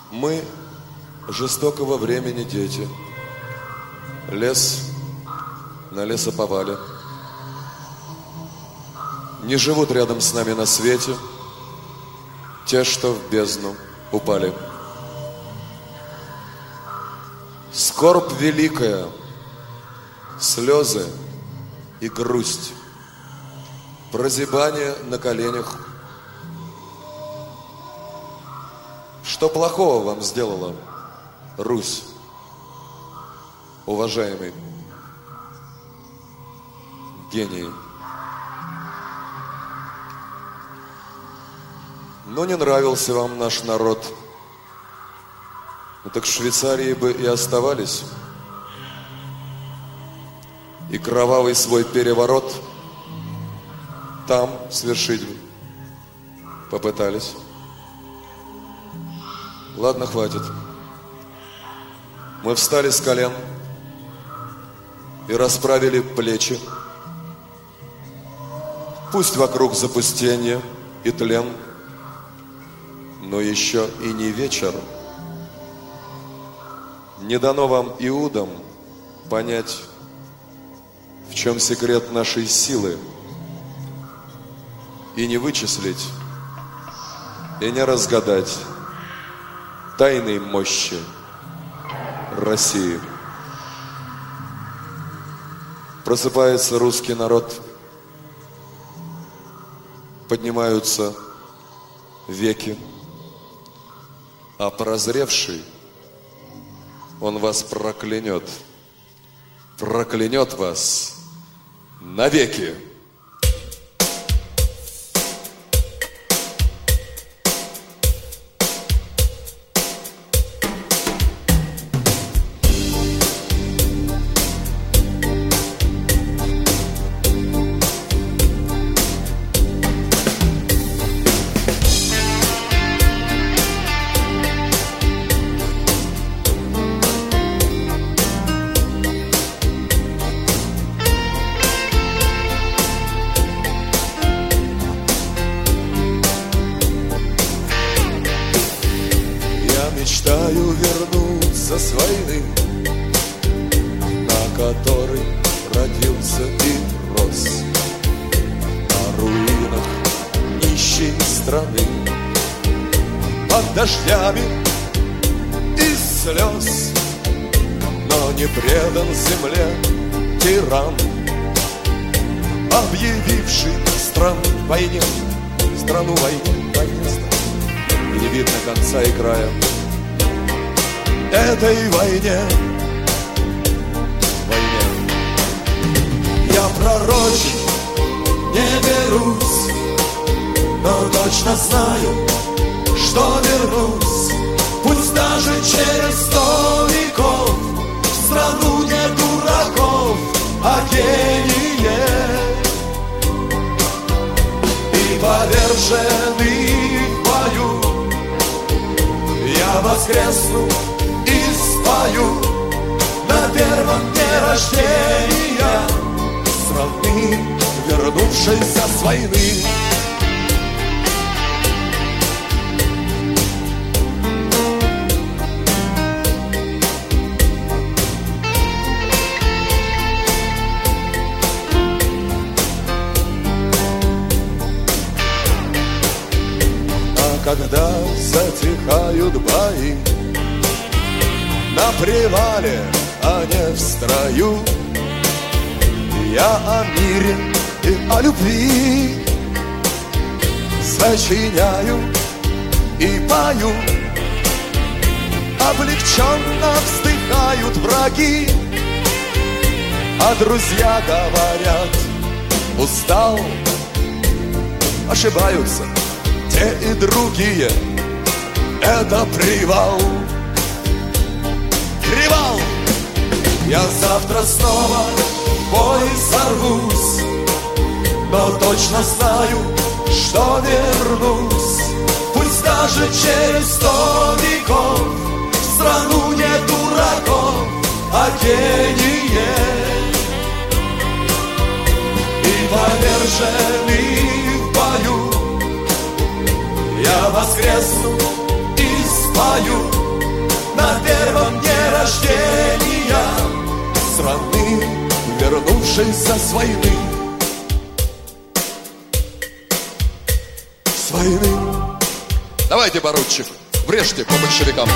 Мы жестокого времени дети. Лес на лесоповале. Не живут рядом с нами на свете те, что в бездну упали. Скорбь великая, слезы и грусть, прозябание на коленях. Что плохого вам сделала Русь, уважаемый гений? Но не нравился вам наш народ. Ну так в Швейцарии бы и оставались. И кровавый свой переворот там свершить попытались. Ладно, хватит. Мы встали с колен и расправили плечи. Пусть вокруг запустение и тлен, но еще и не вечер. Не дано вам, иудам, понять, в чем секрет нашей силы, и не вычислить, и не разгадать тайной мощи России. Просыпается русский народ, поднимаются веки, а прозревший, он вас проклянет, проклянет вас навеки. Мечтаю вернуться с войны, на которой родился и рос, на руинах нищей страны, под дождями из слез, но не предан земле тиран, объявивший страну войне, войне, и не видно конца и края этой войне. Я пророчить не берусь, но точно знаю, что вернусь, пусть даже через 100 веков, в страну не дураков, а гение. И поверженный в бою я воскресну и спою на первом дне рождения страны, вернувшейся с войны. А когда затихают бои на привале, а не в строю, я о мире и о любви сочиняю и пою. Облегченно вздыхают враги, а друзья говорят: устал. Ошибаются те и другие, это привал. Привал! Я завтра снова в бой сорвусь, но точно знаю, что вернусь, пусть даже через 100 веков, в страну не дураков, а гение. И поверженный в бою я воскресну и спою на первом дне рождения страны, вернувшейся с войны. С войны. Давайте, поручик, врежьте по большевикам.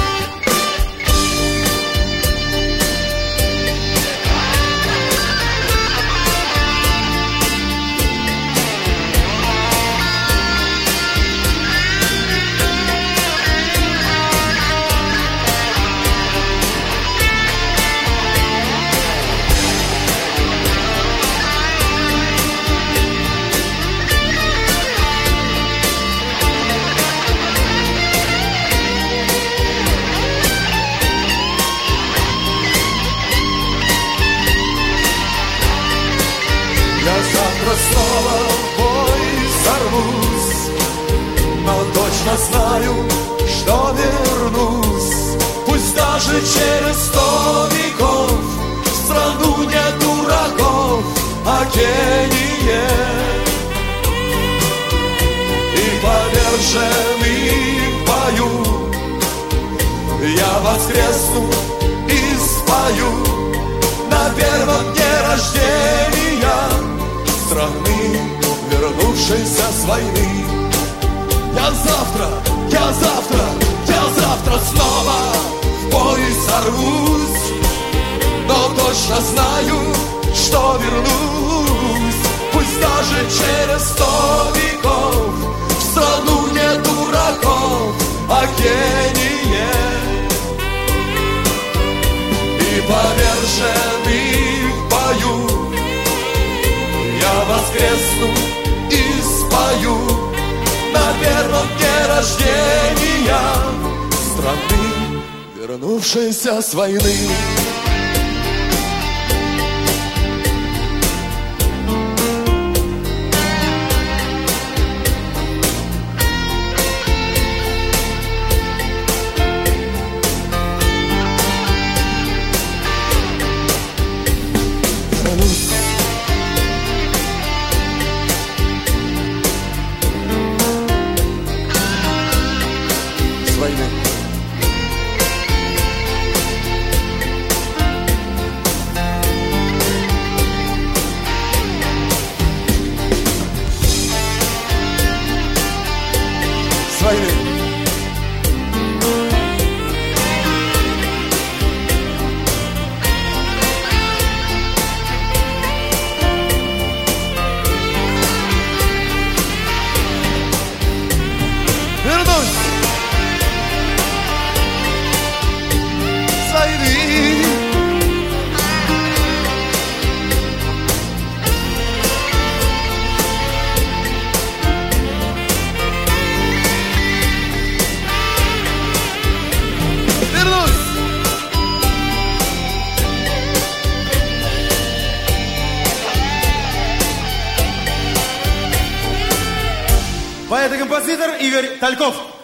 Я завтра снова в бой сорвусь, но точно знаю, что вернусь. Пусть даже через 100 веков в страну нет дураков, а гение. И поверженный в бою я воскресну и спою на первом дне рождения страны, вернувшейся с войны. Я завтра снова в бой сорвусь, но точно знаю, что вернусь. Пусть даже через 100 веков в страну нет дураков, а гение. И поверженный в бою я воскресну и спою на первом дне рождения страны, вернувшейся с войны. Поэт и композитор Игорь Тальков.